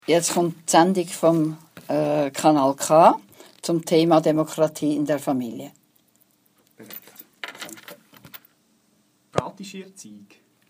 Jetzt kommt die Sendung vom Kanal K zum Thema Demokratie in der Familie. Praktische Erziehung?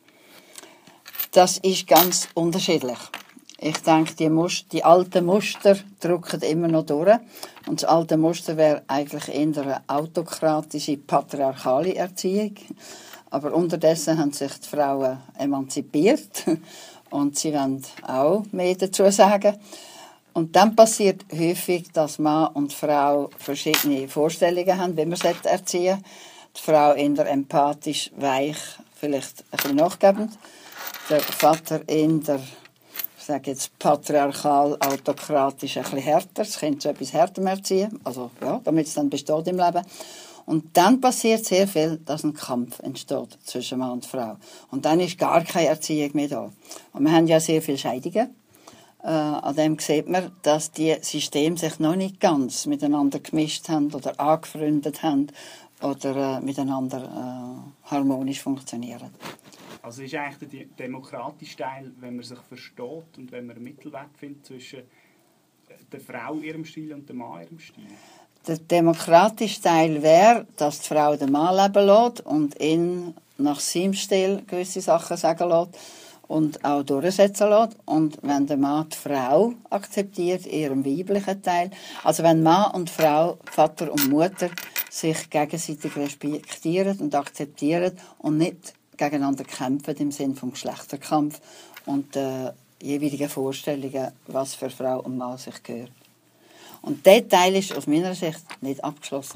Das ist ganz unterschiedlich. Ich denke, die alten Muster drücken immer noch durch. Und das alte Muster wäre eigentlich eher eine autokratische, patriarchale Erziehung. Aber unterdessen haben sich die Frauen emanzipiert und sie wollen auch mehr dazu sagen. Und dann passiert häufig, dass Mann und Frau verschiedene Vorstellungen haben, wie man erziehen sollte. Die Frau eher empathisch, weich, vielleicht ein bisschen nachgebend. Der Vater eher, ich sage jetzt, patriarchal, autokratisch, ein bisschen härter. Das Kind so etwas härter erziehen, also ja, damit es dann besteht im Leben. Und dann passiert sehr viel, dass ein Kampf entsteht zwischen Mann und Frau. Und dann ist gar keine Erziehung mehr da. Und wir haben ja sehr viele Scheidungen. An dem sieht man, dass die Systeme sich noch nicht ganz miteinander gemischt haben oder angefreundet haben oder miteinander harmonisch funktionieren. Also ist eigentlich der demokratische Teil, wenn man sich versteht und wenn man einen Mittelweg findet zwischen der Frau ihrem Stil und dem Mann ihrem Stil? Der demokratische Teil wäre, dass die Frau den Mann leben lässt und ihn nach seinem Stil gewisse Sachen sagen lässt und auch durchsetzen lässt. Und wenn der Mann die Frau akzeptiert, ihrem weiblichen Teil, also wenn Mann und Frau, Vater und Mutter, sich gegenseitig respektieren und akzeptieren und nicht gegeneinander kämpfen im Sinne vom Geschlechterkampf und jeweiligen Vorstellungen, was für Frau und Mann sich gehört. Und dieser Teil ist aus meiner Sicht nicht abgeschlossen.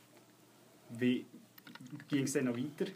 Wie ging es denn noch weiter?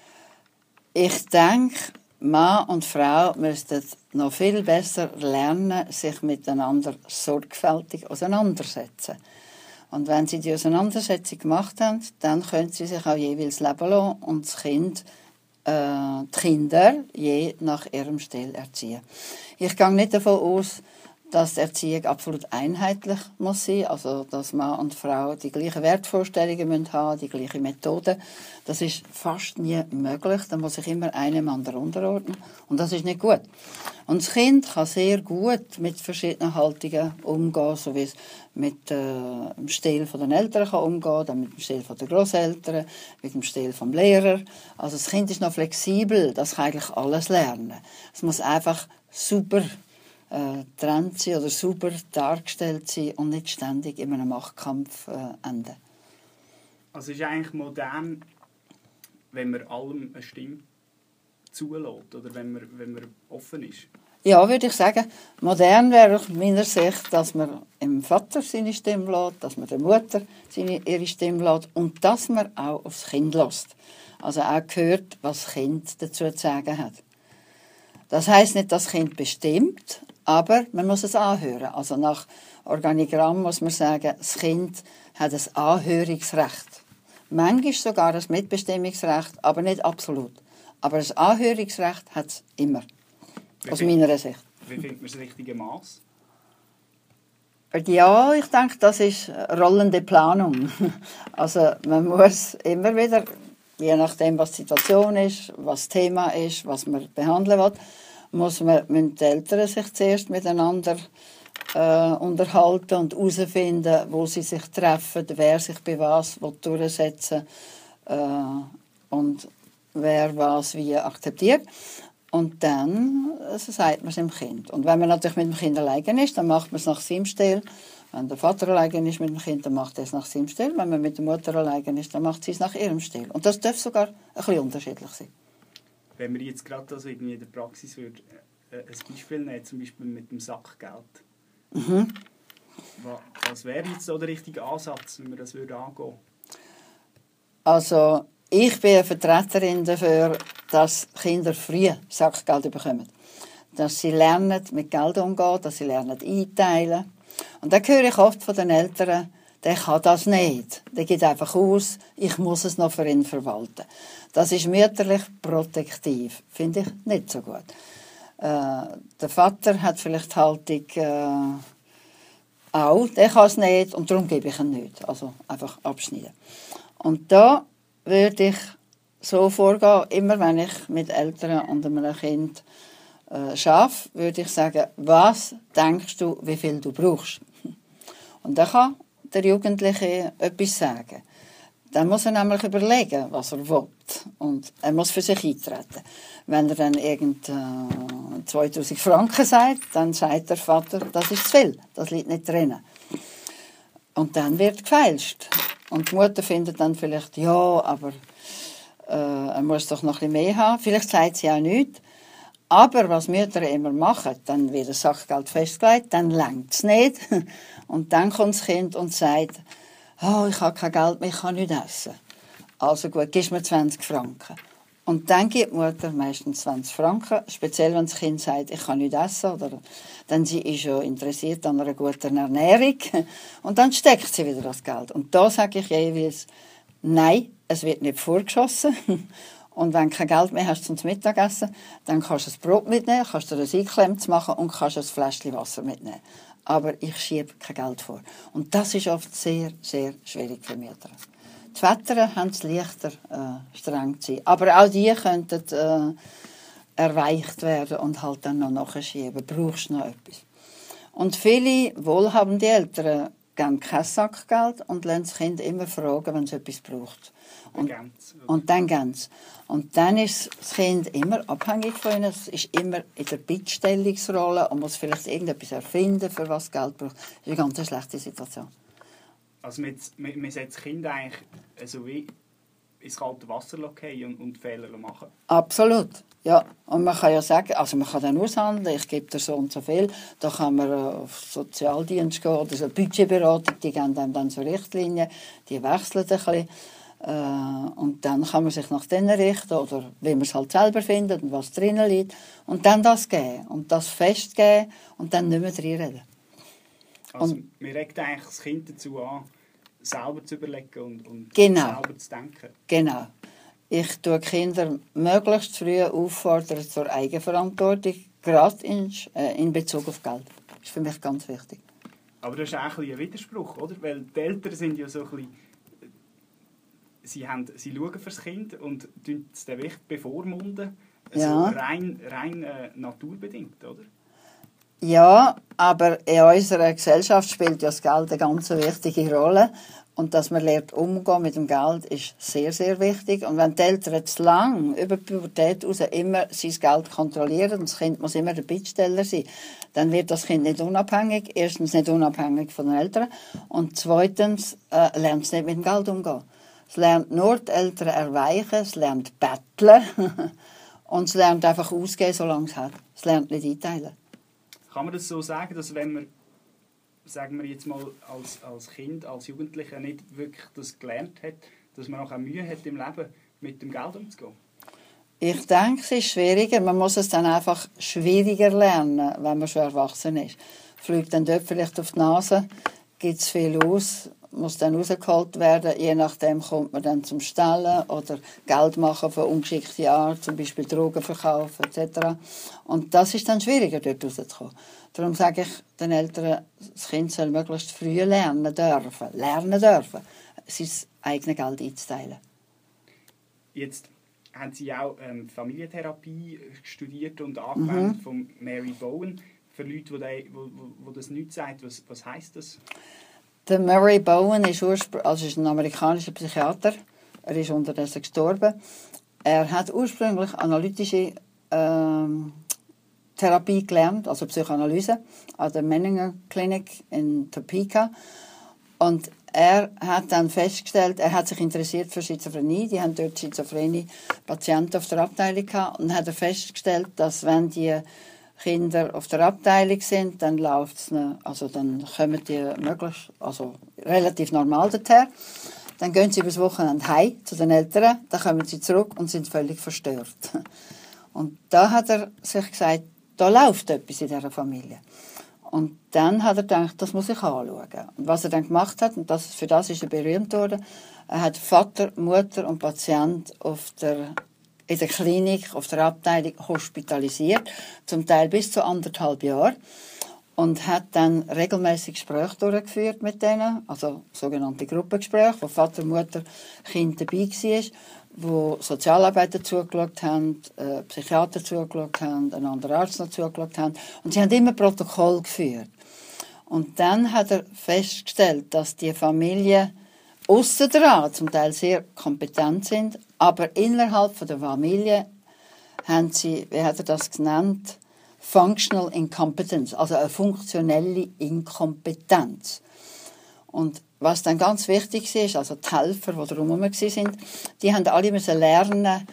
Ich denke, Mann und Frau müssten noch viel besser lernen, sich miteinander sorgfältig auseinandersetzen. Und wenn sie die Auseinandersetzung gemacht haben, dann können sie sich auch jeweils leben lassen und das Kind, die Kinder je nach ihrem Stil erziehen. Ich gehe nicht davon aus, dass die Erziehung absolut einheitlich muss sein, also dass Mann und Frau die gleichen Wertvorstellungen müssen haben, die gleiche Methode. Das ist fast nie möglich. Da muss sich immer einem anderen unterordnen und das ist nicht gut. Und das Kind kann sehr gut mit verschiedenen Haltungen umgehen, so wie es mit dem Stil von den Eltern kann umgehen, dann mit dem Stil von den Grosseltern, mit dem Stil vom Lehrer. Also das Kind ist noch flexibel, das kann eigentlich alles lernen. Es muss einfach super getrennt sein oder super dargestellt sein und nicht ständig in einem Machtkampf enden. Also ist eigentlich modern, wenn man allem eine Stimme zulässt oder wenn man offen ist? Ja, würde ich sagen. Modern wäre aus meiner Sicht, dass man dem Vater seine Stimme lässt, dass man der Mutter ihre Stimme lässt und dass man auch aufs Kind lässt. Also auch hört, was das Kind dazu zu sagen hat. Das heisst nicht, dass das Kind bestimmt, aber man muss es anhören. Also nach Organigramm muss man sagen, das Kind hat ein Anhörungsrecht. Manchmal sogar ein Mitbestimmungsrecht, aber nicht absolut. Aber das Anhörungsrecht hat es immer. Aus meiner Sicht. Wie findet man das richtige Maß? Ja, ich denke, das ist rollende Planung. Also man muss immer wieder, je nachdem, was die Situation ist, was das Thema ist, was man behandeln will, müssen die Eltern sich zuerst miteinander unterhalten und herausfinden, wo sie sich treffen, wer sich bei was durchsetzen will und wer was wie akzeptiert. Und dann sagt man es dem Kind. Und wenn man natürlich mit dem Kind alleine ist, dann macht man es nach seinem Stil. Wenn der Vater alleine ist mit dem Kind, dann macht er es nach seinem Stil. Wenn man mit der Mutter alleine ist, dann macht sie es nach ihrem Stil. Und das darf sogar ein bisschen unterschiedlich sein. Wenn wir jetzt gerade also irgendwie in der Praxis ein Beispiel nehmen, zum Beispiel mit dem Sackgeld. Mhm. Was wäre jetzt so der richtige Ansatz, wenn wir das angehen würden? Also, ich bin eine Vertreterin dafür, dass Kinder früh Sackgeld bekommen. Dass sie lernen, mit Geld umzugehen, dass sie lernen, einteilen. Und dann höre ich oft von den Eltern, der kann das nicht. Der geht einfach aus, ich muss es noch für ihn verwalten. Das ist mütterlich protektiv. Finde ich nicht so gut. Der Vater hat vielleicht die Haltung, auch, der kann es nicht und darum gebe ich ihn nicht. Also einfach abschneiden. Und da würde ich so vorgehen, immer wenn ich mit Eltern und einem Kind Schaf, würde ich sagen, was denkst du, wie viel du brauchst? Und dann kann der Jugendliche etwas sagen. Dann muss er nämlich überlegen, was er will. Und er muss für sich eintreten. Wenn er dann 2000 Franken sagt, dann sagt der Vater, das ist zu viel, das liegt nicht drin. Und dann wird gefeilscht. Und die Mutter findet dann vielleicht, ja, aber er muss doch noch ein bisschen mehr haben. Vielleicht sagt sie auch nichts. Aber was Mütter immer machen, dann wird das Sachgeld festgelegt, dann reicht es nicht. Und dann kommt das Kind und sagt, oh, ich habe kein Geld mehr, ich kann nicht essen. Also gut, gib mir 20 Franken. Und dann gibt die Mutter meistens 20 Franken, speziell wenn das Kind sagt, ich kann nicht essen, oder dann sie ist ja interessiert an einer guten Ernährung. Und dann steckt sie wieder das Geld. Und da sage ich jeweils, nein, es wird nicht vorgeschossen. Und wenn du kein Geld mehr hast zum Mittagessen, dann kannst du ein Brot mitnehmen, kannst dir ein Einklemmt machen und kannst ein Fläschchen Wasser mitnehmen. Aber ich schiebe kein Geld vor. Und das ist oft sehr, sehr schwierig für Mütter. Die Väter haben es leichter, streng zu sein. Aber auch die könnten erweicht werden und halt dann noch nachschieben. Brauchst du noch etwas? Und viele wohlhabende Eltern geben kein Sackgeld und lassen das Kind immer fragen, wenn es etwas braucht. Und dann ganz. Und dann ist das Kind immer abhängig von ihnen. Es ist immer in der Bittstellungsrolle und muss vielleicht irgendetwas erfinden, für was Geld braucht. Das ist eine ganz schlechte Situation. Also man sollte das Kind eigentlich so wie ins kalte Wasser fallen und Fehler machen. Absolut, ja. Und man kann ja sagen, also man kann dann aushandeln, ich gebe dir so und so viel. Da kann man auf Sozialdienst gehen oder so Budgetberatung, die geben einem dann so Richtlinien, die wechseln ein bisschen. Und dann kann man sich nach denen richten oder wie man es halt selber findet und was drinnen liegt. Und dann das geben und das festgeben und dann nicht mehr drin reden. Also man regt eigentlich das Kind dazu an, selber zu überlegen und genau, selber zu denken. Genau. Ich tue Kinder möglichst früh auffordern zur Eigenverantwortung, gerade in Bezug auf Geld. Das ist für mich ganz wichtig. Aber das ist auch ein Widerspruch, oder? Weil die Eltern sind ja so ein bisschen, sie schauen fürs Kind und es den Wicht bevormunden. Ja. Also rein naturbedingt, oder? Ja, aber in unserer Gesellschaft spielt ja das Geld eine ganz wichtige Rolle. Und dass man lernt umgehen mit dem Geld, ist sehr, sehr wichtig. Und wenn die Eltern zu lang über die Pubertät raus immer sein Geld kontrollieren und das Kind muss immer der Bittsteller sein, dann wird das Kind nicht unabhängig. Erstens nicht unabhängig von den Eltern und zweitens lernt es nicht mit dem Geld umgehen. Es lernt nur die Eltern erweichen, es lernt betteln und es lernt einfach ausgehen, solange es hat. Es lernt nicht einteilen. Kann man das so sagen, dass wenn man, sagen wir jetzt mal, als Kind, als Jugendlicher nicht wirklich das gelernt hat, dass man auch Mühe hat im Leben, mit dem Geld umzugehen? Ich denke, es ist schwieriger. Man muss es dann einfach schwieriger lernen, wenn man schon erwachsen ist. Fliegt dann dort vielleicht auf die Nase, gibt es viel aus, muss dann rausgeholt werden. Je nachdem kommt man dann zum Stellen oder Geld machen auf eine ungeschickte Art, zum Beispiel Drogen verkaufen etc. Und das ist dann schwieriger, dort rauszukommen. Darum sage ich den Eltern, das Kind soll möglichst früh lernen dürfen, sein eigenes Geld einzuteilen. Jetzt haben Sie auch Familientherapie studiert und angewendet von Mary Bowen. Für Leute, die das nicht sagen, was heisst das? Der Mary Bowen ist ein amerikanischer Psychiater. Er ist unterdessen gestorben. Er hat ursprünglich analytische Therapie gelernt, also Psychoanalyse, an der Menninger Klinik in Topeka. Und er hat dann festgestellt, er hat sich interessiert für Schizophrenie. Die haben dort Schizophrenie-Patienten auf der Abteilung gehabt. Und hat er festgestellt, dass wenn die Kinder auf der Abteilung sind, dann läuft's dann kommen die relativ normal dorthin. Dann gehen sie übers Wochenende heim zu den Eltern, dann kommen sie zurück und sind völlig verstört. Und da hat er sich gesagt, da läuft etwas in dieser Familie. Und dann hat er gedacht, das muss ich anschauen. Und was er dann gemacht hat, und für das ist er berühmt worden, er hat Vater, Mutter und Patient in der Klinik, auf der Abteilung hospitalisiert, zum Teil bis zu 1,5 Jahren. Und hat dann regelmäßig Gespräche durchgeführt mit denen, also sogenannte Gruppengespräche, wo Vater, Mutter, Kind dabei war, wo Sozialarbeiter zugeschaut haben, Psychiater zugeschaut haben, ein anderer Arzt noch zugeschaut haben. Und sie haben immer Protokoll geführt. Und dann hat er festgestellt, dass die Familien ausser daran zum Teil sehr kompetent sind, aber innerhalb von der Familie haben sie, wie hat er das genannt, Functional Incompetence, also eine funktionelle Inkompetenz. Und was dann ganz wichtig ist, also die Helfer, die drumherum waren, die haben alle müssen lernen,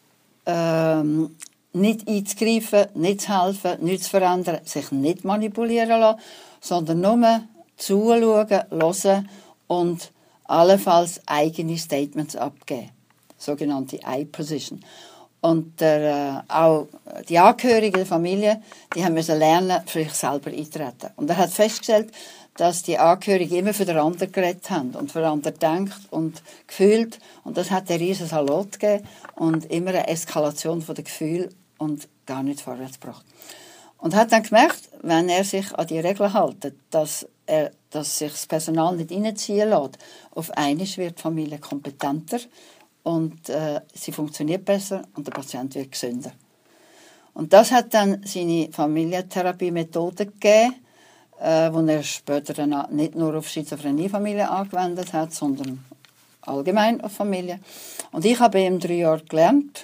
nicht einzugreifen, nicht zu helfen, nichts zu verändern, sich nicht manipulieren lassen, sondern nur zuschauen, hören und allenfalls eigene Statements abgeben. Sogenannte I-Position. Und auch die Angehörigen der Familie, die haben müssen lernen, für sich selber eintreten. Und er hat festgestellt, dass die Angehörigen immer für den anderen geredet haben und für den anderen gedacht und gefühlt. Und das hat einen riesen Salat gegeben und immer eine Eskalation der Gefühle und gar nicht vorwärts gebracht. Und hat dann gemerkt, wenn er sich an die Regeln hält, dass sich das Personal nicht reinziehen lässt, auf einmal wird die Familie kompetenter und sie funktioniert besser und der Patient wird gesünder. Und das hat dann seine Familientherapie-Methode gegeben, die er später dann nicht nur auf Schizophrenie-Familien angewendet hat, sondern allgemein auf Familien. Und ich habe ihm 3 Jahre gelernt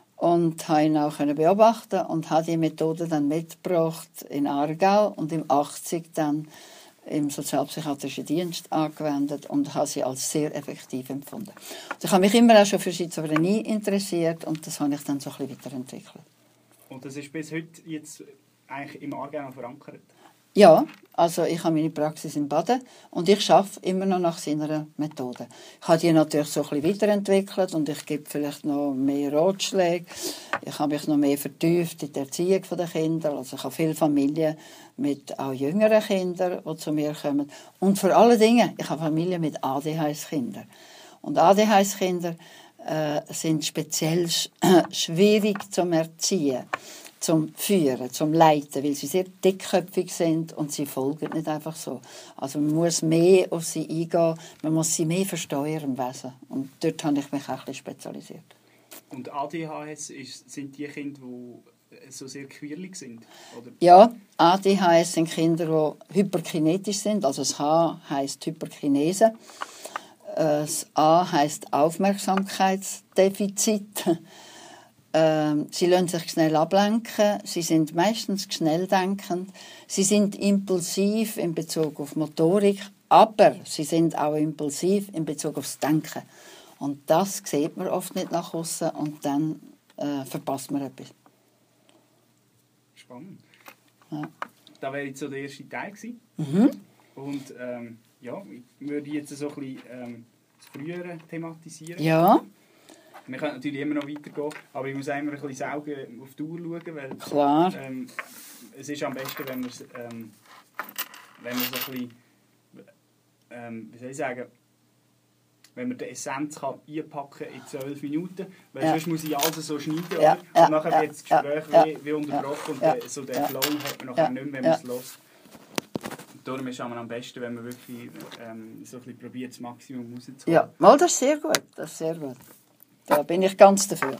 und habe ihn auch beobachten und habe die Methode dann mitgebracht in Aargau und im 80 dann im sozialpsychiatrischen Dienst angewendet und habe sie als sehr effektiv empfunden. Also ich habe mich immer auch schon für Schizophrenie interessiert und das habe ich dann so ein bisschen weiterentwickelt. Und das ist bis heute jetzt eigentlich im Aargau verankert? Ja, also ich habe meine Praxis in Baden und ich arbeite immer noch nach seiner Methode. Ich habe die natürlich so ein bisschen weiterentwickelt und ich gebe vielleicht noch mehr Ratschläge. Ich habe mich noch mehr vertieft in die Erziehung der Kinder. Also ich habe viele Familien mit auch jüngeren Kindern, die zu mir kommen. Und vor allen Dingen, ich habe Familien mit ADHS-Kindern. Und ADHS-Kinder sind speziell schwierig zu erziehen, zum Führen, zum Leiten, weil sie sehr dickköpfig sind und sie folgen nicht einfach so. Also man muss mehr auf sie eingehen, man muss sie mehr versteuern im Wesen. Und dort habe ich mich auch ein bisschen spezialisiert. Und ADHS sind die Kinder, die so sehr quirlig sind? Oder? Ja, ADHS sind Kinder, die hyperkinetisch sind. Also das H heisst Hyperkinese. Das A heisst Aufmerksamkeitsdefizit. Sie lassen sich schnell ablenken, sie sind meistens schnelldenkend, sie sind impulsiv in Bezug auf Motorik, aber sie sind auch impulsiv in Bezug aufs Denken. Und das sieht man oft nicht nach außen und dann verpasst man etwas. Spannend. Ja. Das wäre jetzt so der erste Teil gewesen. Und ja, ich würde jetzt so ein bisschen das Frühere thematisieren. Ja. Wir können natürlich immer noch weitergehen, aber ich muss immer ein bisschen saugen auf die Uhr schauen, weil Klar. Es ist am besten, wenn man so ein bisschen, wie soll ich sagen, wenn man die Essenz kann einpacken in 12 Minuten, weil sonst muss ich alles so schneiden, ja. Oder? Und nachher wird das Gespräch wie unterbrochen und so den Flow hat man nachher nicht mehr, wenn man es hört. Darum ist es am besten, wenn man wirklich so ein bisschen probiert, das Maximum rauszuholen. Ja, mal, das ist sehr gut, das ist sehr gut. Da bin ich ganz dafür.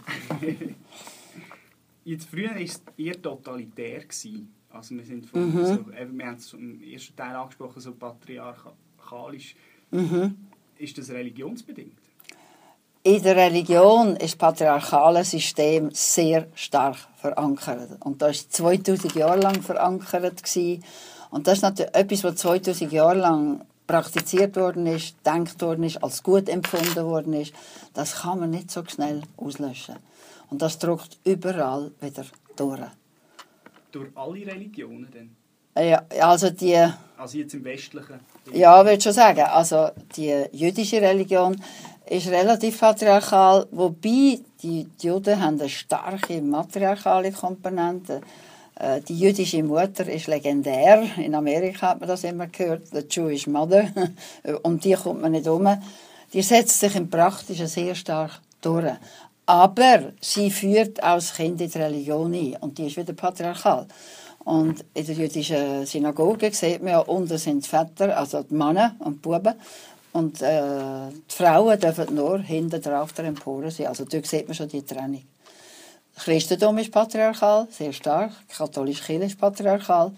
Jetzt früher war es eher totalitär. Also wir sind von, wir haben es im ersten Teil angesprochen, so patriarchalisch. Ist das religionsbedingt? In der Religion ist das patriarchale System sehr stark verankert. Und das war 2000 Jahre lang verankert. Und das ist natürlich etwas, was 2000 Jahre lang praktiziert worden ist, gedacht worden ist, als gut empfunden worden ist. Das kann man nicht so schnell auslöschen. Und das drückt überall wieder durch. Durch alle Religionen denn? Ja, also jetzt im Westlichen? Ja, würde ich schon sagen. Also die jüdische Religion ist relativ patriarchal, wobei die Juden haben eine starke matriarchale Komponente. Die jüdische Mutter ist legendär. In Amerika hat man das immer gehört, the Jewish Mother. Um die kommt man nicht um. Die setzt sich im Praktischen sehr stark durch. Aber sie führt auch das Kind in die Religion ein. Und die ist wieder patriarchal. Und in der jüdischen Synagoge sieht man ja, unten sind die Väter, also die Männer und die Buben. Und die Frauen dürfen nur hinten drauf der Empore sein. Also dort sieht man schon die Trennung. Das Christentum ist patriarchal, sehr stark. Die katholische Kirche ist patriarchal.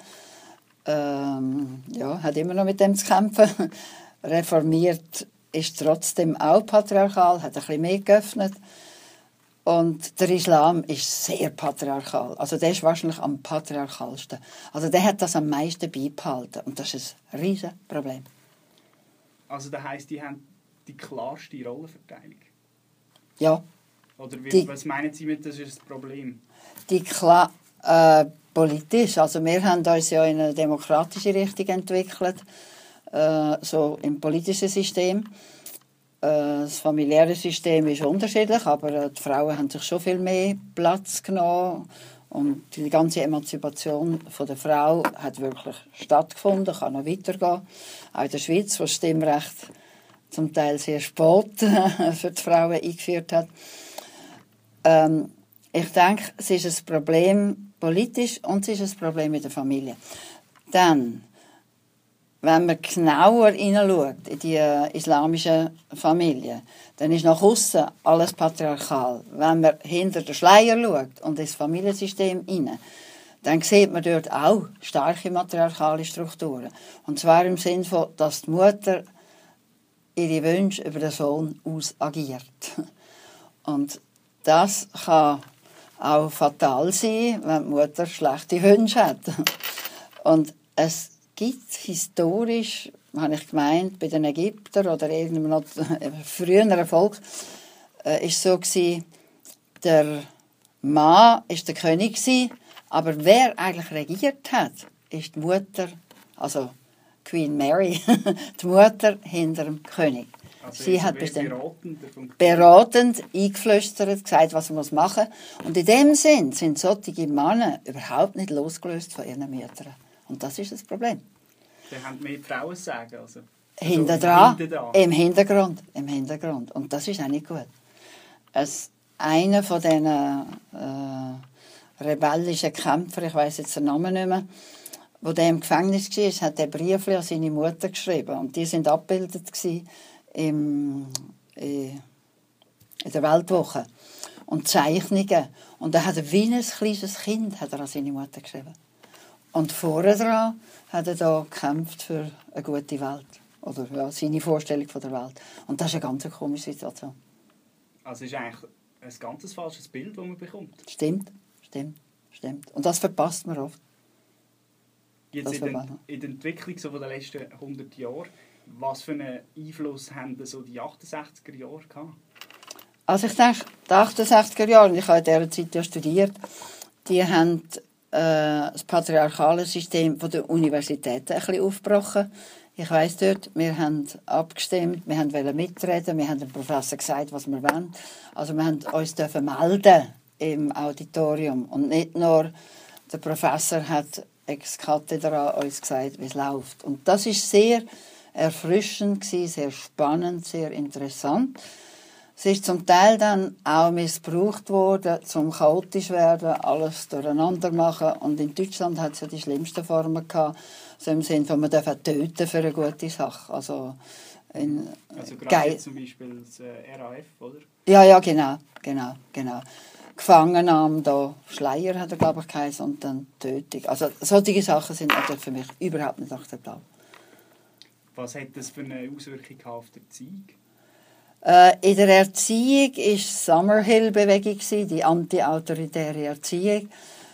Hat immer noch mit dem zu kämpfen. Reformiert ist trotzdem auch patriarchal, hat ein bisschen mehr geöffnet. Und der Islam ist sehr patriarchal. Also der ist wahrscheinlich am patriarchalsten. Also der hat das am meisten beibehalten. Und das ist ein riesiges Problem. Also das heisst, die haben die klarste Rollenverteilung? Ja. Oder was meinen Sie mit, das ist das Problem? Politisch. Also wir haben uns ja in eine demokratische Richtung entwickelt. So im politischen System. Das familiäre System ist unterschiedlich, aber die Frauen haben sich schon viel mehr Platz genommen. Und die ganze Emanzipation der Frau hat wirklich stattgefunden, kann noch weitergehen. Auch in der Schweiz, wo das Stimmrecht zum Teil sehr spät für die Frauen eingeführt hat. Ich denke, es ist ein Problem politisch und es ist ein Problem in der Familie. Dann, wenn man genauer hineinschaut in die islamische Familie, dann ist nach außen alles patriarchal. Wenn man hinter den Schleier schaut und ins Familiensystem hinein, dann sieht man dort auch starke matriarchale Strukturen. Und zwar im Sinne von, dass die Mutter ihre Wünsche über den Sohn ausagiert. Und das kann auch fatal sein, wenn die Mutter schlechte Wünsche hat. Und es gibt historisch, habe ich gemeint, bei den Ägyptern oder irgendeinem noch früheren Volk, ist so gewesen, der Mann ist der König gewesen, aber wer eigentlich regiert hat, ist die Mutter, also Queen Mary, die Mutter hinter dem König. Also sie hat bestimmt beratend eingeflüstert, gesagt, was man machen muss. Und in dem Sinn sind solche Männer überhaupt nicht losgelöst von ihren Müttern. Und das ist das Problem. Die haben mehr Frauen sagen. Also Hintendran, im Hintergrund. Und das ist auch nicht gut. Einer von diesen rebellischen Kämpfern, ich weiss jetzt den Namen nicht mehr, der im Gefängnis war, hat den Brief an seine Mutter geschrieben. Und die sind abgebildet in der Weltwoche. Und Zeichnungen. Und er hat wie ein kleines Kind hat er an seine Mutter geschrieben. Und vorher dran hat er da gekämpft für eine gute Welt. Oder ja, seine Vorstellung von der Welt. Und das ist eine ganz komische Situation. Also ist eigentlich ein ganz falsches Bild, das man bekommt. Stimmt. Und das verpasst man oft. Jetzt in der Entwicklung so von den letzten 100 Jahren, was für einen Einfluss haben so die 68er Jahre gehabt? Also ich denke, die 68er Jahre, ich habe in dieser Zeit ja studiert, die haben das patriarchale System von der Universitäten ein bisschen aufgebrochen. Ich weiss dort, wir haben abgestimmt, wir wollten mitreden, wir haben dem Professor gesagt, was wir wollen. Also wir dürfen uns melden im Auditorium. Und nicht nur der Professor hat ex cathedra uns gesagt, wie es läuft. Und das ist sehr erfrischend, sehr spannend, sehr interessant. Es ist zum Teil dann auch missbraucht worden, zum chaotisch werden, alles durcheinander machen. Und in Deutschland hat es ja die schlimmsten Formen gehabt, so im Sinne von, man darf auch töten für eine gute Sache. Also gerade zum Beispiel das RAF, oder? Ja, genau. Gefangennahme, da Schleier hat er, glaube ich, geheißen, und dann Tötung. Also solche Sachen sind natürlich für mich überhaupt nicht akzeptabel. Was hat das für eine Auswirkung auf die Erziehung? In der Erziehung war die Summerhill-Bewegung, die anti-autoritäre Erziehung.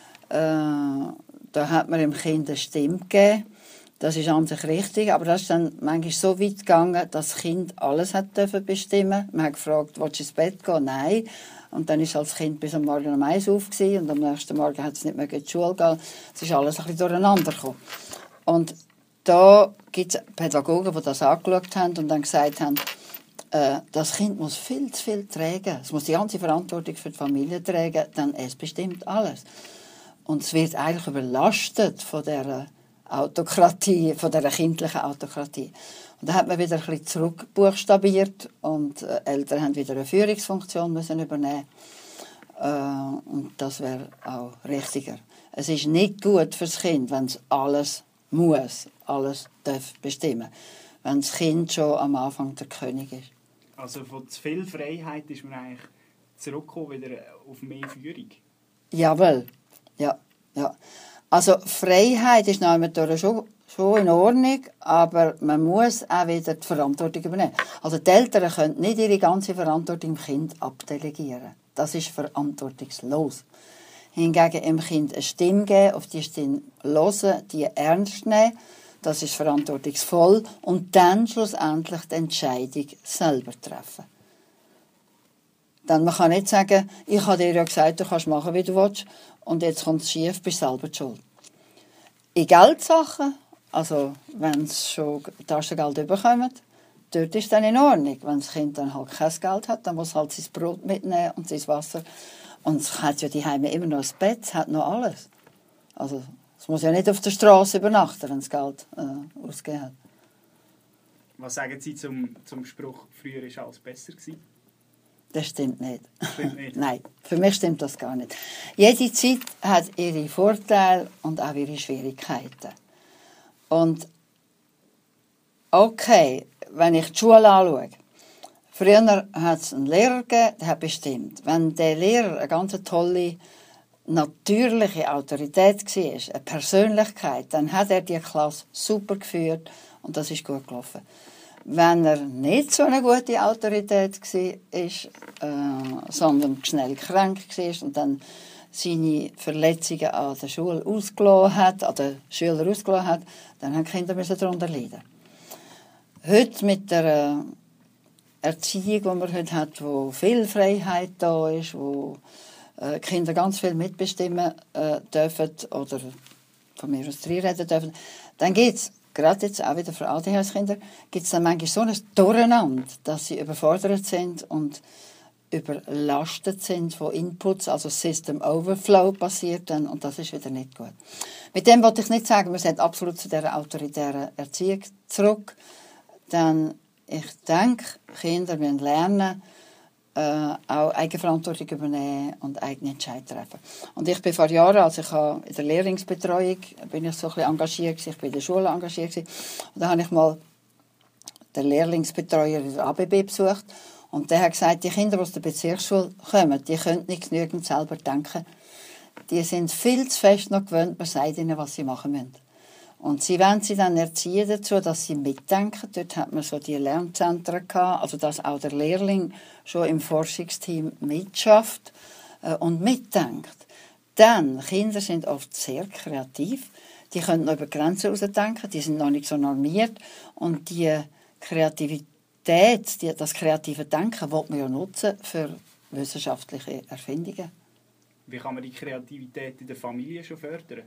Da hat man dem Kind eine Stimme gegeben. Das ist an sich richtig, aber das ist dann manchmal so weit gegangen, dass das Kind alles hat bestimmen. Man hat gefragt, willst du ins Bett gehen? Nein. Und dann ist das Kind bis am Morgen um 1 Uhr auf und am nächsten Morgen hat es nicht mehr in die Schule gehen. Es ist alles ein bisschen durcheinander gekommen. Und da gibt es Pädagogen, die das angeschaut haben und dann gesagt haben, das Kind muss viel zu viel tragen. Es muss die ganze Verantwortung für die Familie tragen, denn es bestimmt alles. Und es wird eigentlich überlastet von dieser Autokratie, von dieser kindlichen Autokratie. Und da hat man wieder ein bisschen zurückbuchstabiert und Eltern haben wieder eine Führungsfunktion müssen übernehmen. Und das wäre auch richtiger. Es ist nicht gut für das Kind, wenn es alles muss, alles darf bestimmen. wenn das Kind schon am Anfang der König ist. Also von zu viel Freiheit ist man eigentlich zurückgekommen wieder auf mehr Führung? Jawohl, ja. Also Freiheit ist schon in Ordnung, aber man muss auch wieder die Verantwortung übernehmen. Also die Eltern können nicht ihre ganze Verantwortung dem Kind abdelegieren. Das ist verantwortungslos. Hingegen dem Kind eine Stimme geben, auf die Stimme hören, die ernst nehmen, das ist verantwortungsvoll und dann schlussendlich die Entscheidung selber treffen. Dann man kann nicht sagen, ich habe dir ja gesagt, du kannst machen, wie du willst, und jetzt kommt es schief, bist selber schuld. In Geldsachen, also wenn es schon Taschengeld bekommt, dort ist es dann in Ordnung. Wenn das Kind dann halt kein Geld hat, dann muss es halt sein Brot mitnehmen und sein Wasser. Und es hat ja die Heime immer noch ein Bett, es hat noch alles. Also es muss ja nicht auf der Straße übernachten, wenn es Geld ausgegeben hat. Was sagen Sie zum Spruch, früher war alles besser gewesen? Das stimmt nicht. Stimmt nicht? Nein, für mich stimmt das gar nicht. Jede Zeit hat ihre Vorteile und auch ihre Schwierigkeiten. Und okay, wenn ich die Schule anschaue, früher hat es einen Lehrer gegeben, der hat bestimmt. Wenn der Lehrer eine ganz tolle, natürliche Autorität war, eine Persönlichkeit, dann hat er die Klasse super geführt und das ist gut gelaufen. Wenn er nicht so eine gute Autorität war, sondern schnell krank war und dann seine Verletzungen an der Schule ausgelassen hat, an den Schülern ausgelassen hat, dann haben die Kinder darunter leiden. Heute mit der Erziehung, die man heute hat, wo viel Freiheit da ist, wo Kinder ganz viel mitbestimmen dürfen oder von mir aus reden dürfen, dann gibt es, gerade jetzt auch wieder für ADHS-Kinder, gibt es dann manchmal so ein Durcheinander, dass sie überfordert sind und überlastet sind von Inputs, also System Overflow passiert dann, und das ist wieder nicht gut. Mit dem wollte ich nicht sagen, wir sind absolut zu dieser autoritären Erziehung zurück, denn ich denke, Kinder müssen lernen, auch Eigenverantwortung übernehmen und eigene Entscheidungen treffen. Und ich bin vor Jahren, als ich in der Lehrlingsbetreuung bin ich so ein bisschen engagiert, ich bin in der Schule engagiert, und da habe ich mal den Lehrlingsbetreuer in der ABB besucht, und der hat gesagt, die Kinder, die aus der Bezirksschule kommen, die können nicht genügend selber denken. Die sind viel zu fest noch gewöhnt, man sagt ihnen, was sie machen müssen. Und sie wollen sie dann erziehen dazu, dass sie mitdenken. Dort hat man so die Lernzentren gehabt, also dass auch der Lehrling schon im Forschungsteam mitschafft und mitdenkt. Dann, Kinder sind oft sehr kreativ, die können noch über Grenzen hinausdenken, die sind noch nicht so normiert und die Kreativität, das kreative Denken will man ja nutzen für wissenschaftliche Erfindungen. Wie kann man die Kreativität in der Familie schon fördern?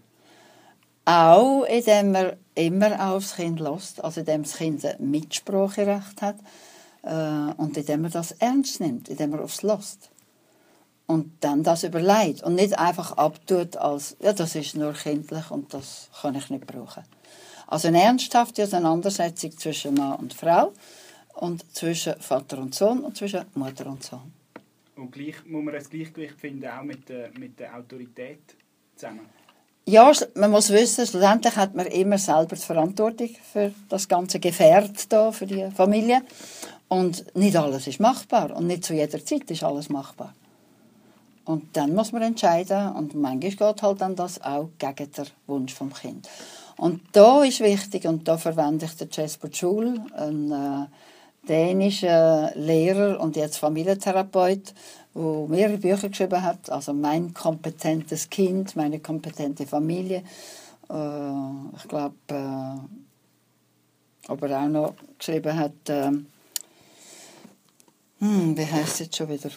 Auch indem man immer aufs Kind hört, also indem das Kind ein Mitspracherecht hat und indem man das ernst nimmt, indem man aufs hört. Und dann das überlegt und nicht einfach abtut als, ja, das ist nur kindlich und das kann ich nicht brauchen. Also eine ernsthafte Auseinandersetzung zwischen Mann und Frau und zwischen Vater und Sohn und zwischen Mutter und Sohn. Und gleich muss man ein Gleichgewicht finden, auch mit der Autorität zusammen. Ja, man muss wissen, schlussendlich hat man immer selber die Verantwortung für das ganze Gefährt da, für die Familie. Und nicht alles ist machbar und nicht zu jeder Zeit ist alles machbar. Und dann muss man entscheiden und manchmal geht halt dann das auch gegen den Wunsch vom Kind. Und da ist wichtig, und da verwende ich den Jesper Juul, einen dänischen Lehrer und jetzt Familientherapeut, der mehrere Bücher geschrieben hat, also «Mein kompetentes Kind», «Meine kompetente Familie». Ich glaube, ob er auch noch geschrieben hat, wie heisst es jetzt schon wieder?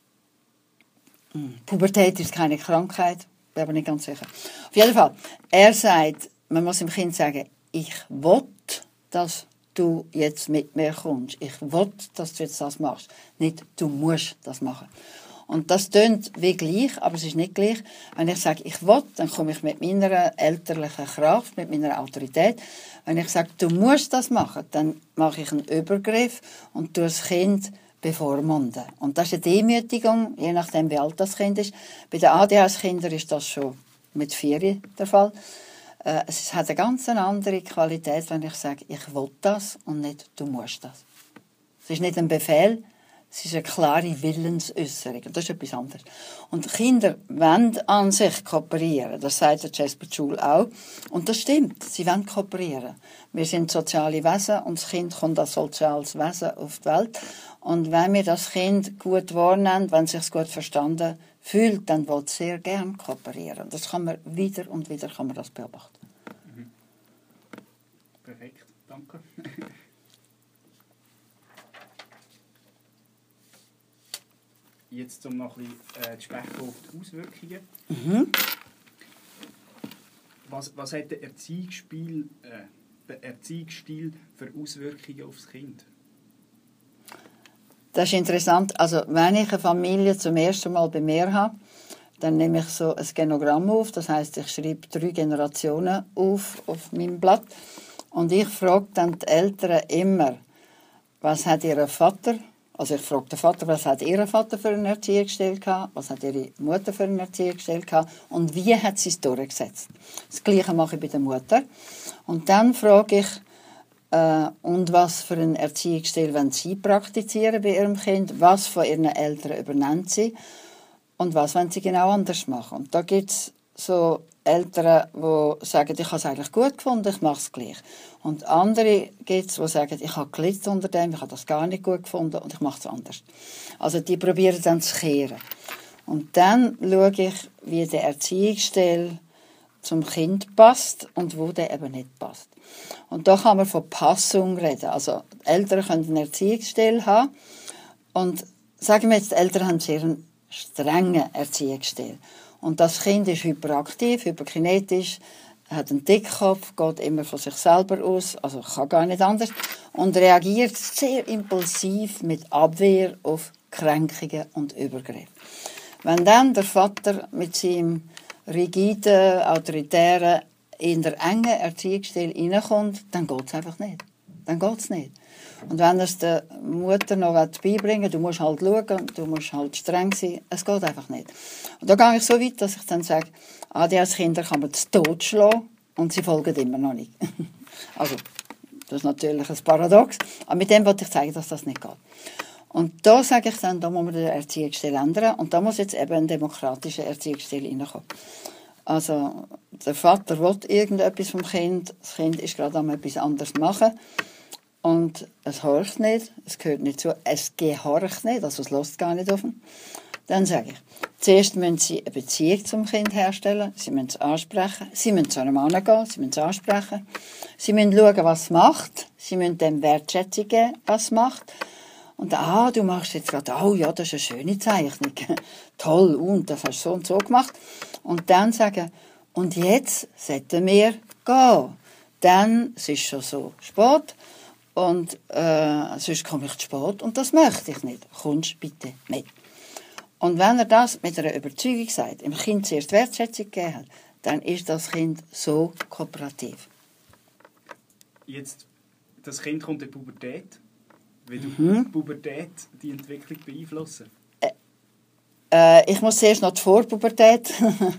Pubertät ist keine Krankheit, bin aber nicht ganz sicher. Auf jeden Fall, er sagt, man muss dem Kind sagen, ich will, dass du jetzt mit mir kommst. Ich will, dass du jetzt das machst. Nicht, du musst das machen. Und das tönt wie gleich, aber es ist nicht gleich. Wenn ich sage, ich will, dann komme ich mit meiner elterlichen Kraft, mit meiner Autorität. Wenn ich sage, du musst das machen, dann mache ich einen Übergriff und tue das Kind bevormunden. Und das ist eine Demütigung, je nachdem, wie alt das Kind ist. Bei den ADHS-Kindern ist das schon mit 4 der Fall. Es hat eine ganz andere Qualität, wenn ich sage, ich will das und nicht, du musst das. Es ist nicht ein Befehl, es ist eine klare Willensäußerung. Das ist etwas anderes. Und Kinder wollen an sich kooperieren. Das sagt der Jasper Joule auch. Und das stimmt. Sie wollen kooperieren. Wir sind soziale Wesen und das Kind kommt als soziales Wesen auf die Welt. Und wenn wir das Kind gut wahrnehmen, wenn es sich gut verstanden fühlt, dann will es sehr gern kooperieren. Das kann man wieder und wieder das beobachten. Mhm. Perfekt, danke. Jetzt um noch ein bisschen zu sprechen auf die Auswirkungen. Mhm. Was hat der Erziehungsstil für Auswirkungen auf das Kind? Das ist interessant. Also, wenn ich eine Familie zum ersten Mal bei mir habe, dann nehme ich so ein Genogramm auf. Das heisst, ich schreibe 3 Generationen auf meinem Blatt. Und ich frage dann die Eltern immer, was hat ihr Vater, also ich frage den Vater, was hat ihr Vater für einen Erziehungsstil gehabt, was hat ihre Mutter für einen Erziehungsstil gehabt und wie hat sie es durchgesetzt. Das Gleiche mache ich bei der Mutter. Und dann frage ich, und was für einen Erziehungsstil wollen sie praktizieren bei ihrem Kind, was von ihren Eltern übernehmen sie und was wollen sie genau anders machen. Und da gibt es so Eltern, die sagen, ich habe es eigentlich gut gefunden, ich mache es gleich. Und andere gibt es, die sagen, ich habe gelitten unter dem, ich habe das gar nicht gut gefunden und ich mache es anders. Also die probieren dann zu kehren. Und dann schaue ich, wie der Erziehungsstil zum Kind passt und wo der eben nicht passt. Und da kann man von Passung reden. Also Eltern können einen Erziehungsstil haben und sagen wir jetzt, die Eltern haben sehr einen strengen Erziehungsstil. Und das Kind ist hyperaktiv, hyperkinetisch, hat einen Dickkopf, geht immer von sich selber aus, also kann gar nicht anders, und reagiert sehr impulsiv mit Abwehr auf Kränkungen und Übergriffe. Wenn dann der Vater mit seinem rigiden, autoritären, in der engen Erziehungsstil reinkommt, dann geht es einfach nicht. Dann geht es nicht. Und wenn es der Mutter noch beibringen will, du musst halt schauen, du musst halt streng sein, es geht einfach nicht. Und da gehe ich so weit, dass ich dann sage, ADHS-Kinder kann man zu Tod schlagen und sie folgen immer noch nicht. Also, das ist natürlich ein Paradox, aber mit dem wollte ich zeigen, dass das nicht geht. Und da sage ich dann, da muss man den Erziehungsstil ändern und da muss jetzt eben ein demokratischer Erziehungsstil reinkommen. Also, der Vater will irgendetwas vom Kind, das Kind ist gerade am etwas anderes machen und es horcht nicht, es gehört nicht zu, es gehorcht nicht, also es lässt gar nicht auf ihn. Dann sage ich, zuerst müssen Sie eine Beziehung zum Kind herstellen, Sie müssen es ansprechen, Sie müssen zu einem Mann gehen, Sie müssen es ansprechen, Sie müssen schauen, was es macht, Sie müssen dem Wertschätzung geben, was es macht. Und du machst jetzt gerade, oh ja, das ist eine schöne Zeichnung, toll, und das hast du so und so gemacht. Und dann sagen, und jetzt sollten wir gehen. Dann es ist schon so spät und sonst komme ich zu spät und das möchte ich nicht. Kommst bitte mit. Und wenn er das mit einer Überzeugung sagt, dem Kind zuerst Wertschätzung gegeben hat, dann ist das Kind so kooperativ. Jetzt, das Kind kommt in die Pubertät. Wie du Pubertät die Entwicklung beeinflussen? Ich muss zuerst noch die Vorpubertät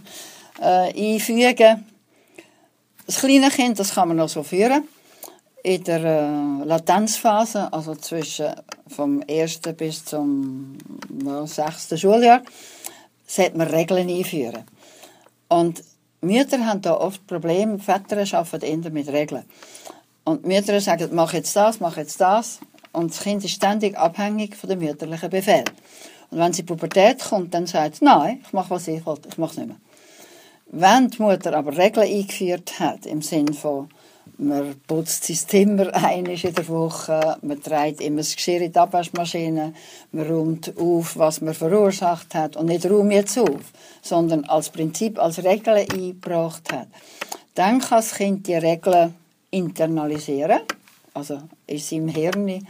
einfügen. Das kleine Kind, das kann man noch so führen. In der Latenzphase, also zwischen vom 1. bis zum 6. Schuljahr, sollte man Regeln einführen. Und Mütter haben da oft Probleme, Väter arbeiten eher mit Regeln. Und Mütter sagen, mach jetzt das, mach jetzt das. Und das Kind ist ständig abhängig von dem mütterlichen Befehl. Und wenn sie in die Pubertät kommt, dann sagt sie, nein, ich mache, was ich will, ich mache es nicht mehr. Wenn die Mutter aber Regeln eingeführt hat, im Sinne von, man putzt sein Zimmer einmal in der Woche, man trägt immer das Geschirr in die Abwaschmaschine, man räumt auf, was man verursacht hat und nicht räumt jetzt auf, sondern als Prinzip, als Regeln eingebracht hat, dann kann das Kind die Regeln internalisieren, also in seinem Hirn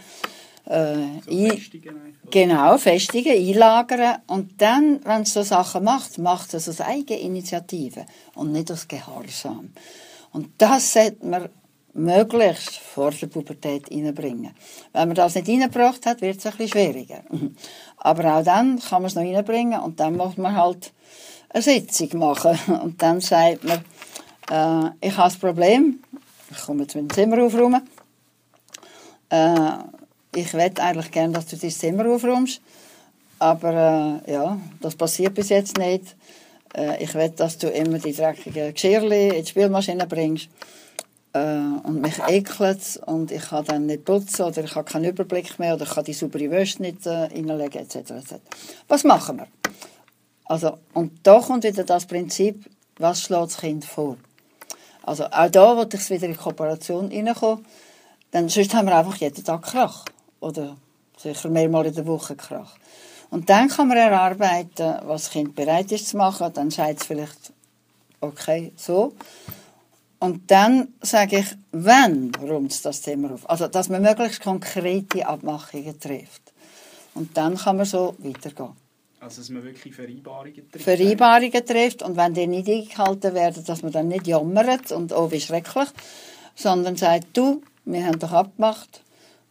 festigen, einlagern. Und dann, wenn es so Sachen macht, macht es aus Eigeninitiative und nicht aus Gehorsam. Und das sollte man möglichst vor der Pubertät reinbringen. Wenn man das nicht reingebracht hat, wird es ein bisschen schwieriger. Aber auch dann kann man es noch reinbringen und dann muss man halt eine Sitzung machen. Und dann sagt man, Ich habe das Problem, ich komme jetzt mit dem Zimmer aufräumen. Ich möchte eigentlich gerne, dass du dein Zimmer aufräumst. Aber ja, das passiert bis jetzt nicht. Ich will, dass du immer die dreckigen Geschirrchen in die Spülmaschine bringst. Und mich ekelt und ich kann dann nicht putzen oder ich habe keinen Überblick mehr oder ich kann die saubere Wäsche nicht reinlegen etc. etc. Was machen wir? Also, und da kommt wieder das Prinzip, was schlägt das Kind vor? Also auch da will ich wieder in Kooperation reinkommen. Dann, sonst haben wir einfach jeden Tag Krach. Oder sicher mehrmals in der Woche Krach. Und dann kann man erarbeiten, was das Kind bereit ist zu machen. Dann sagt es vielleicht, okay, so. Und dann sage ich, wann räumt es das Thema auf? Also, dass man möglichst konkrete Abmachungen trifft. Und dann kann man so weitergehen. Also, dass man wirklich Vereinbarungen trifft? Vereinbarungen trifft. Und wenn die nicht eingehalten werden, dass man dann nicht jammert und oh, wie schrecklich, sondern sagt, du, wir haben doch abgemacht,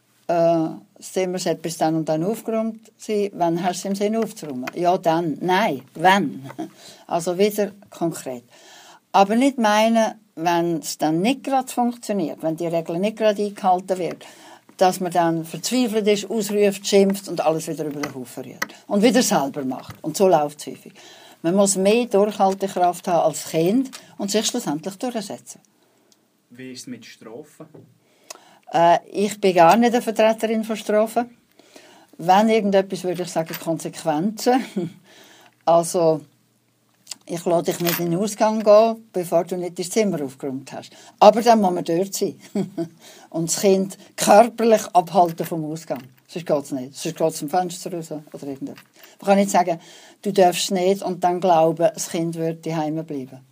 das Zimmer sollte bis dann und dann aufgeräumt sein. Wann hast du es im Sinn aufzuräumen? Ja, dann. Nein, wann? Also wieder konkret. Aber nicht meinen, wenn es dann nicht gerade funktioniert, wenn die Regel nicht gerade eingehalten wird, dass man dann verzweifelt ist, ausruft, schimpft und alles wieder über den Haufen rührt. Und wieder selber macht. Und so läuft es häufig. Man muss mehr Durchhaltekraft haben als Kind und sich schlussendlich durchsetzen. Wie ist es mit Strafen? Ich bin gar nicht eine Vertreterin von Strafen. Wenn irgendetwas, würde ich sagen, Konsequenzen. Also, ich lasse dich nicht in den Ausgang gehen, bevor du nicht dein Zimmer aufgeräumt hast. Aber dann muss man dort sein. Und das Kind körperlich abhalten vom Ausgang. Sonst geht es nicht. Sonst geht es zum Fenster raus oder irgendetwas. Man kann nicht sagen, du darfst nicht und dann glauben, das Kind wird daheim bleiben.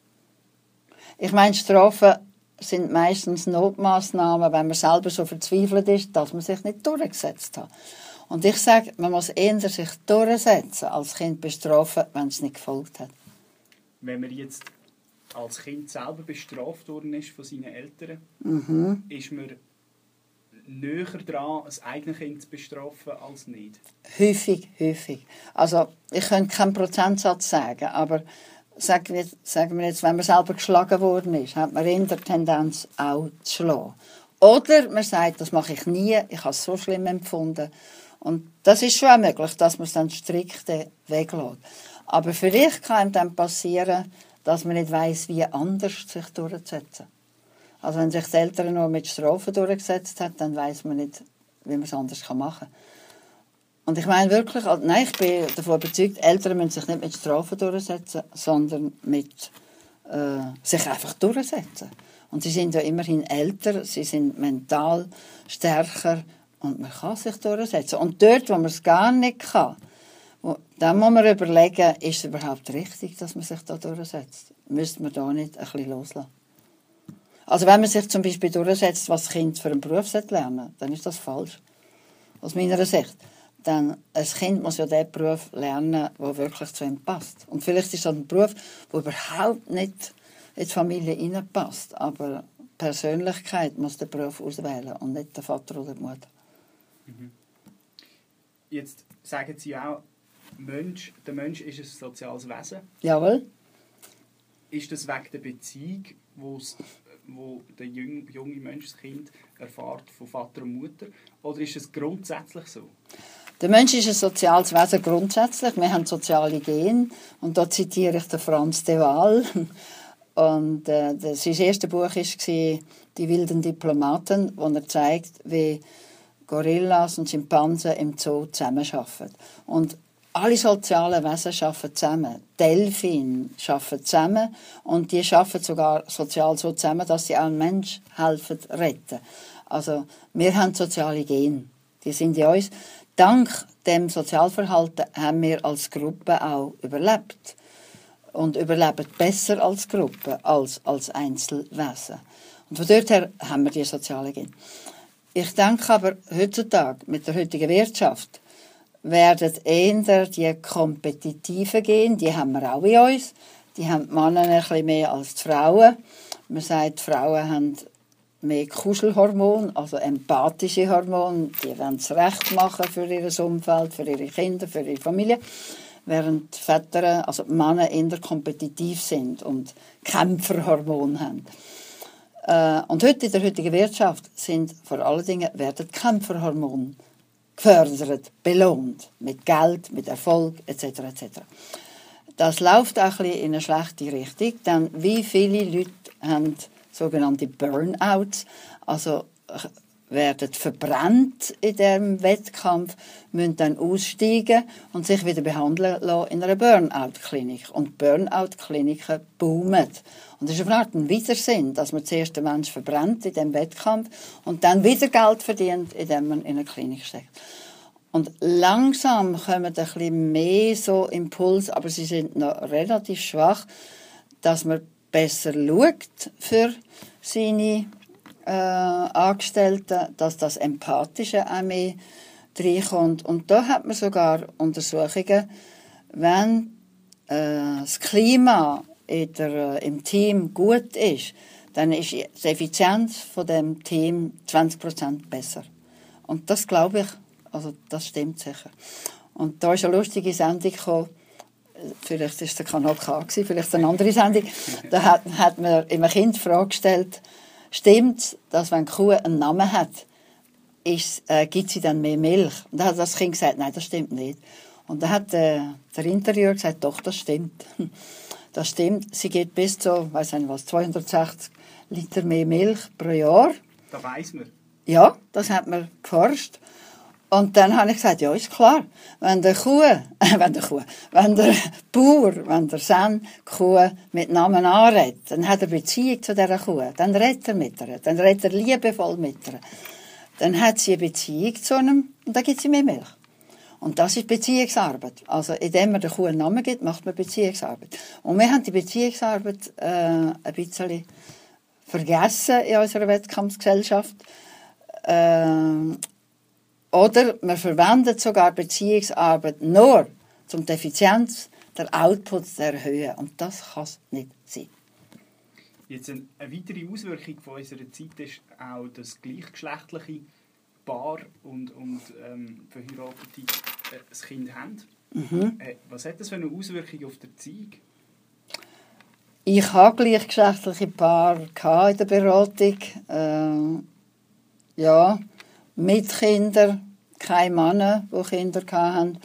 Ich meine, Strafen sind meistens Notmaßnahmen, wenn man selber so verzweifelt ist, dass man sich nicht durchgesetzt hat. Und ich sage, man muss eher sich durchsetzen, als Kind bestrafen, wenn es nicht gefolgt hat. Wenn man jetzt als Kind selber bestraft worden ist von seinen Eltern, ist man näher dran, ein eigenes Kind zu bestrafen, als nicht? Häufig, häufig. Also, ich könnte keinen Prozentsatz sagen, aber sagen wir jetzt, wenn man selber geschlagen worden ist, hat man in der Tendenz auch zu schlagen. Oder man sagt, das mache ich nie, ich habe es so schlimm empfunden. Und das ist schon auch möglich, dass man es dann strikt weglässt. Aber vielleicht kann einem dann passieren, dass man nicht weiss, wie anders sich durchzusetzen. Also wenn sich die Eltern nur mit Strafen durchgesetzt hat, dann weiss man nicht, wie man es anders machen kann. Und ich meine wirklich, nein, ich bin davon überzeugt, Eltern müssen sich nicht mit Strafen durchsetzen, sondern mit sich einfach durchsetzen. Und sie sind ja immerhin älter, sie sind mental stärker und man kann sich durchsetzen. Und dort, wo man es gar nicht kann, dann muss man überlegen, ist es überhaupt richtig, dass man sich da durchsetzt? Müsste man da nicht ein bisschen loslassen? Also wenn man sich zum Beispiel durchsetzt, was das Kind für einen Beruf lernen sollte, dann ist das falsch. Aus meiner Sicht. Denn ein Kind muss ja den Beruf lernen, der wirklich zu ihm passt. Und vielleicht ist das ein Beruf, der überhaupt nicht in die Familie hineinpasst. Aber die Persönlichkeit muss den Beruf auswählen und nicht der Vater oder die Mutter. Jetzt sagen Sie auch, der Mensch ist ein soziales Wesen. Jawohl. Ist das wegen der Beziehung, wo der junge Mensch, das Kind, erfährt von Vater und Mutter? Oder ist es grundsätzlich so? Der Mensch ist ein soziales Wesen grundsätzlich. Wir haben soziale Gene. Und da zitiere ich den Franz de Waal. Und sein erstes Buch war «Die wilden Diplomaten», wo er zeigt, wie Gorillas und Schimpansen im Zoo zusammenarbeiten. Und alle sozialen Wesen arbeiten zusammen. Delfine arbeiten zusammen und die arbeiten sogar sozial so zusammen, dass sie auch einen Menschen helfen retten. Also wir haben soziale Gene. Die sind in uns. Dank dem Sozialverhalten haben wir als Gruppe auch überlebt. Und überleben besser als Gruppe, als Einzelwesen. Und von dort her haben wir die sozialen Gene. Ich denke aber, heutzutage, mit der heutigen Wirtschaft, werden eher die kompetitiven Gene, die haben wir auch in uns. Die haben die Männer ein bisschen mehr als die Frauen. Man sagt, die Frauen haben mehr Kuschelhormone, also empathische Hormone. Die wollen es recht machen für ihr Umfeld, für ihre Kinder, für ihre Familie. während Väter, also Männer, eher kompetitiv sind und Kämpferhormone haben. Und heute in der heutigen Wirtschaft sind vor allen Dingen werden Kämpferhormone gefördert, belohnt, mit Geld, mit Erfolg etc. etc. Das läuft auch ein bisschen in eine schlechte Richtung, denn wie viele Leute haben sogenannte Burnouts, also werden verbrannt in diesem Wettkampf, müssen dann aussteigen und sich wieder behandeln lassen in einer Burnout-Klinik. Und Burnout-Kliniken boomen. Und das ist eine Art ein Widersinn, dass man zuerst den Menschen verbrennt in diesem Wettkampf und dann wieder Geld verdient, indem man in eine Klinik steckt. Und langsam kommen ein bisschen mehr so Impulse, aber sie sind noch relativ schwach, dass man besser schaut für seine Angestellten, dass das Empathische auch mehr reinkommt. Und da hat man sogar Untersuchungen, wenn das Klima im Team gut ist, dann ist die Effizienz von dem Team 20% besser. Und das glaube ich, also das stimmt sicher. Und da ist eine lustige Sendung gekommen, vielleicht war es der Kanal K, vielleicht eine andere Sendung, da hat man einem Kind die Frage gestellt, stimmt es, dass wenn die Kuh einen Namen hat, gibt sie dann mehr Milch? Und dann hat das Kind gesagt, nein, das stimmt nicht. Und dann hat der Interviewer gesagt, doch, das stimmt. Das stimmt, sie gibt bis zu, weiss nicht was, 260 Liter mehr Milch pro Jahr. Das weiss man. Ja, das hat man geforscht. Und dann habe ich gesagt, ja, ist klar, wenn der Bauer, wenn der Sen die Kuh mit Namen anredet, dann hat er Beziehung zu dieser Kuh, dann redet er mit ihr, dann redet er liebevoll mit ihr. Dann hat sie eine Beziehung zu ihm und dann gibt sie mehr Milch. Und das ist Beziehungsarbeit. Also, indem man der Kuh einen Namen gibt, macht man Beziehungsarbeit. Und wir haben die Beziehungsarbeit ein bisschen vergessen in unserer Wettkampfgesellschaft. Oder man verwendet sogar Beziehungsarbeit nur, um die Effizienz der Outputs zu erhöhen. Und das kann es nicht sein. Jetzt eine weitere Auswirkung von unserer Zeit ist auch, dass gleichgeschlechtliche Paare und Verheiratete ein Kind haben. Mhm. Was hat das für eine Auswirkung auf die Erziehung? Ich hatte gleichgeschlechtliche Paare in der Beratung. Ja, mit Kindern, keine Männer, die Kinder hatten.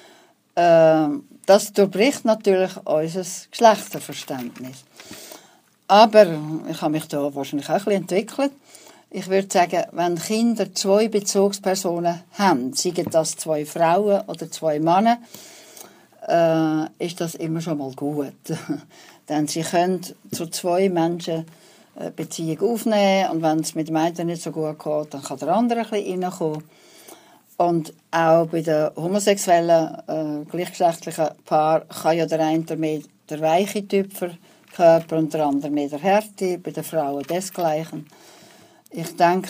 Das durchbricht natürlich unser Geschlechterverständnis. Aber ich habe mich da wahrscheinlich auch ein bisschen entwickelt. Ich würde sagen, wenn Kinder 2 Bezugspersonen haben, seien das 2 Frauen oder 2 Männer, ist das immer schon mal gut. Denn sie können zu 2 Menschen eine Beziehung aufnehmen und wenn es mit dem einen nicht so gut geht, dann kann der andere ein bisschen reinkommen. Und auch bei den homosexuellen, gleichgeschlechtlichen Paaren kann ja der eine mehr der weiche Typ verkörpern und der andere mehr der Härte, bei den Frauen desgleichen. Ich denke,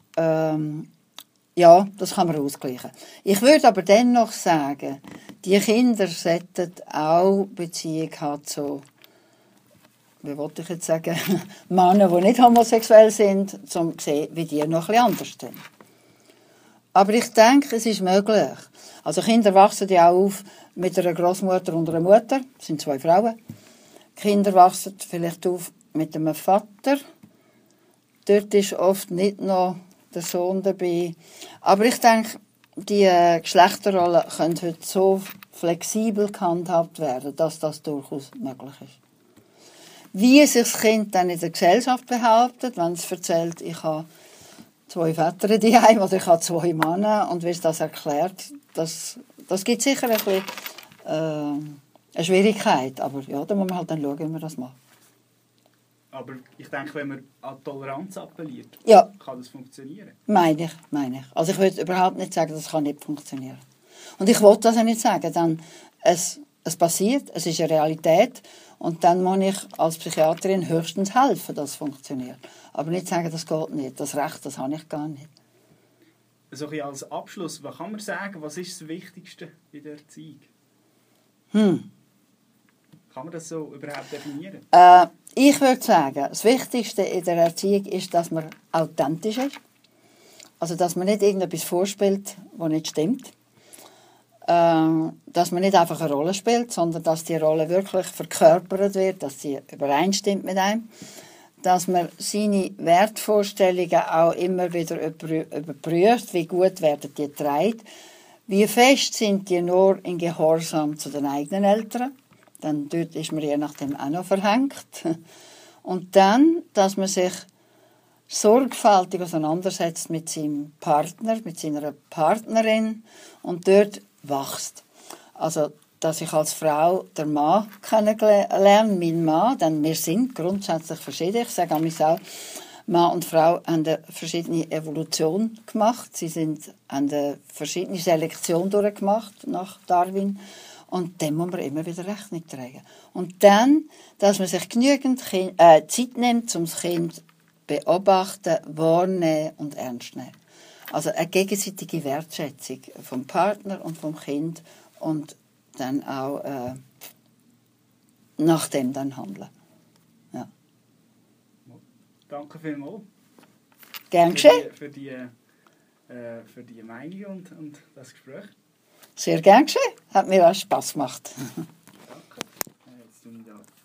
ja, das kann man ausgleichen. Ich würde aber dennoch sagen, die Kinder sollten auch Beziehung haben zu, wie wollte ich jetzt sagen, Männer, die nicht homosexuell sind, um zu sehen, wie die noch etwas anders sind. Aber ich denke, es ist möglich. Also Kinder wachsen ja auch auf mit einer Großmutter und einer Mutter. Das sind 2 Frauen. Kinder wachsen vielleicht auf mit einem Vater. Dort ist oft nicht noch der Sohn dabei. Aber ich denke, die Geschlechterrollen können heute so flexibel gehandhabt werden, dass das durchaus möglich ist. Wie sich das Kind dann in der Gesellschaft behauptet, wenn es erzählt, ich habe 2 Väter daheim oder ich habe 2 Männer und wie es das erklärt, das gibt sicher ein bisschen, eine Schwierigkeit. Aber ja, da muss man halt dann schauen, wie man das macht. Aber ich denke, wenn man an Toleranz appelliert, ja, kann das funktionieren. Meine ich. Also ich würde überhaupt nicht sagen, das kann nicht funktionieren. Und ich wollte das auch nicht sagen, denn es passiert, es ist eine Realität und dann muss ich als Psychiaterin höchstens helfen, dass es funktioniert. Aber nicht sagen, das geht nicht, das Recht, das habe ich gar nicht. So ein bisschen als Abschluss, was kann man sagen, was ist das Wichtigste in der Erziehung? Kann man das so überhaupt definieren? Ich würde sagen, das Wichtigste in der Erziehung ist, dass man authentisch ist. Also, dass man nicht irgendetwas vorspielt, was nicht stimmt. dass man nicht einfach eine Rolle spielt, sondern dass die Rolle wirklich verkörpert wird, dass sie übereinstimmt mit einem, dass man seine Wertvorstellungen auch immer wieder überprüft, wie gut werden die getragen, wie fest sind die nur in Gehorsam zu den eigenen Eltern, dann dort ist man je nachdem auch noch verhängt. Und dann, dass man sich sorgfältig auseinandersetzt mit seinem Partner, mit seiner Partnerin und dort wächst. Also, dass ich als Frau den Mann kennenlerne, meinen Mann, denn wir sind grundsätzlich verschieden. Ich sage auch, Mann und Frau haben eine verschiedene Evolution gemacht. Sie haben eine verschiedene Selektion durchgemacht nach Darwin. Und dem muss man immer wieder Rechnung tragen. Und dann, dass man sich genügend Zeit nimmt, um das Kind beobachten, wahrnehmen und ernst nehmen. Also eine gegenseitige Wertschätzung vom Partner und vom Kind und dann auch nach dem dann handeln. Ja. Danke vielmals. Gern geschehen. Für die Meinung und das Gespräch. Sehr gern geschehen. Hat mir auch Spass gemacht. Danke. Jetzt tue ich da